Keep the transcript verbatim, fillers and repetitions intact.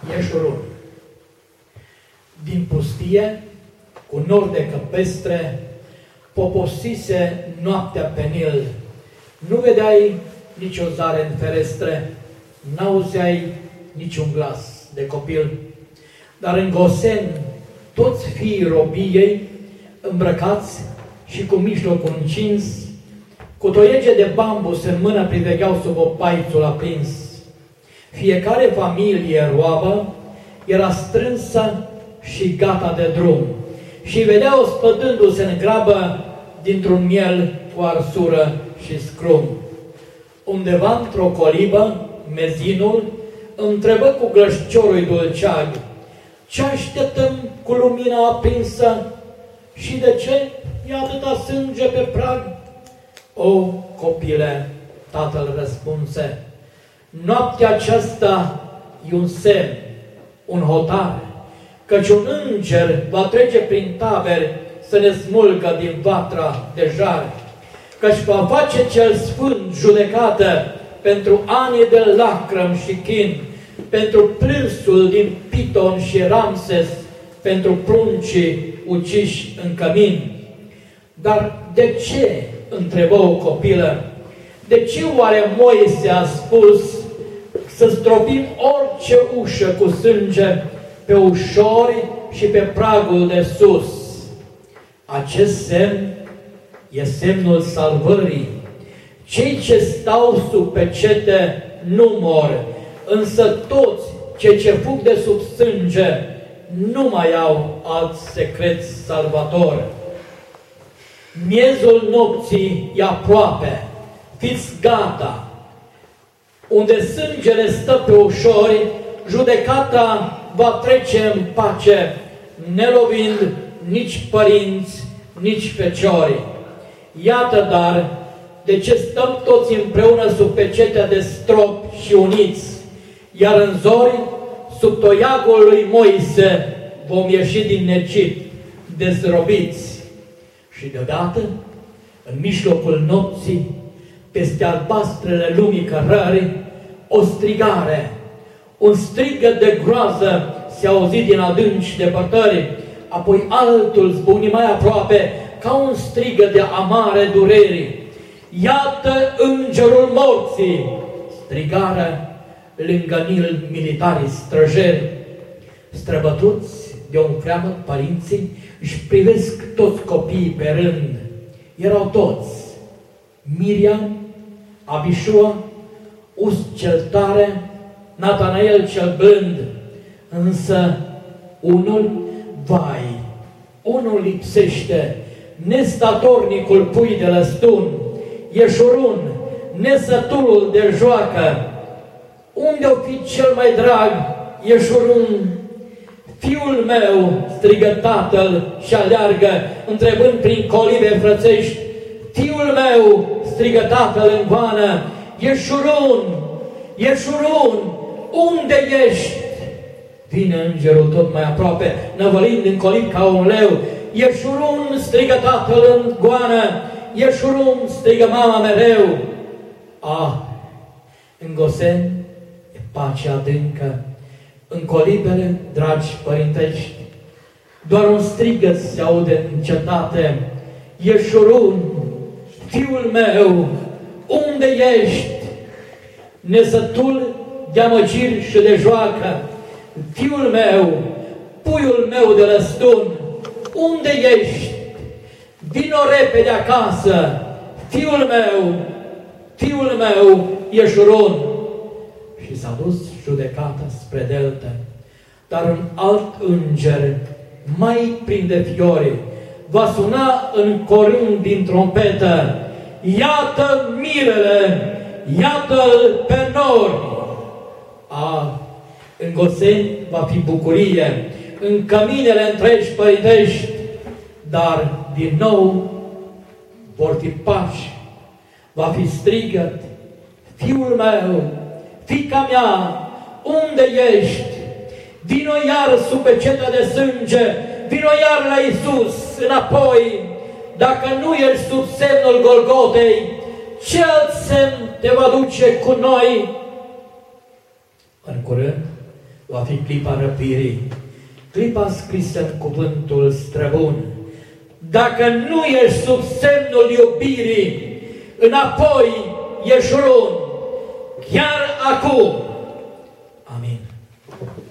Ieșurun. Din pustie, cu nori de căpestre, poposise noaptea pe Nil. Nu vedeai nicio zare în ferestre, n-auzeai niciun glas de copil. Dar în Gosen, toți fiii robiei, îmbrăcați și cu mijlocul încins, cu toiege de bambus în mână privegheau sub o paițul aprins. Fiecare familie roabă era strânsă și gata de drum și vedeau spădându-se în grabă dintr-un miel cu arsură și scrum. Undeva într-o colibă, mezinul întrebă cu glășciorul dulceag: ce așteptăm cu lumina aprinsă și de ce e atâta sânge pe prag? O, copile, tatăl răspunse, noaptea aceasta e un semn, un hotar, căci un înger va trece prin taberi să ne smulgă din vatra de jar, căci va face cel sfânt judecată pentru anii de lacrăm și chin, pentru plânsul din Piton și Ramses, pentru pruncii uciși în cămin. Dar de ce, întrebă o copilă, de ce oare Moise a spus să stropim orice ușă cu sânge pe ușori și pe pragul de sus? Acest semn e semnul salvării. Cei ce stau sub pecete nu mor, însă toți cei ce fug de sub sânge nu mai au alt secret salvator. Miezul nopții e aproape, fiți gata. Unde sângele stă pe ușori, judecata va trece în pace, nelovind nici părinți, nici feciori. Iată dar de ce stăm toți împreună sub pecetea de strop și uniți, iar în zori, sub toiagul lui Moise, vom ieși din Egipt, dezrobiți. Și deodată, în mijlocul nopții, peste albastrele lumii cărării, o strigare, un strigăt de groază se auzi din adânci depărtări, apoi altul zbuni mai aproape, ca un strigăt de amare durerii. Iată îngerul morții! Strigară lângă Nil militarii străjeri. Străbătuți de un freamăt, părinții își privesc toți copiii pe rând. Erau toți: Miriam, Abișua, Uz cel tare, Natanael cel blând. Însă unul, vai, unul lipsește, nestatornicul pui de lăstun, Ieșurun, nesătulul de joacă. Unde-o fi cel mai drag, Ieșurun? Fiul meu, strigă tatăl și aleargă, întrebând prin colibe frățești. Fiul meu, strigă tatăl în goană, Ieșurun, Ieșurun, unde ești? Vine îngerul tot mai aproape, năvălind în colib ca un leu. Ieșurun, strigă tatăl în goană, Ieșurun, strigă mama mereu. Ah, în Gosen e pace adâncă, în colibele, dragi părintești, doar un strigăt se aude în cetate. Ieșurun, fiul meu, unde ești? Nesătul de amăgiri și de joacă, fiul meu, puiul meu de lăstun, unde ești? Vino repede acasă, fiul meu, fiul meu, Ieșurun. Și s-a dus judecata spre delta, dar un alt înger, mai plin de fiori, va suna în corând din trompetă: iată mirele, iată-l pe nori. A, în Gosen va fi bucurie, în căminele întregi părintești, dar din nou vor fi pași, va fi strigăt: fiul meu, fiica mea, unde ești? Vino iar sub pecetea de sânge, vino iar la Iisus înapoi. Dacă nu ești sub semnul Golgotei, ce alt semn te va duce cu noi? În curând, va fi clipa răpirii, clipa scrisă în cuvântul străbun. Dacă nu ești sub semnul iubirii, înapoi ești run, chiar acum. Amin.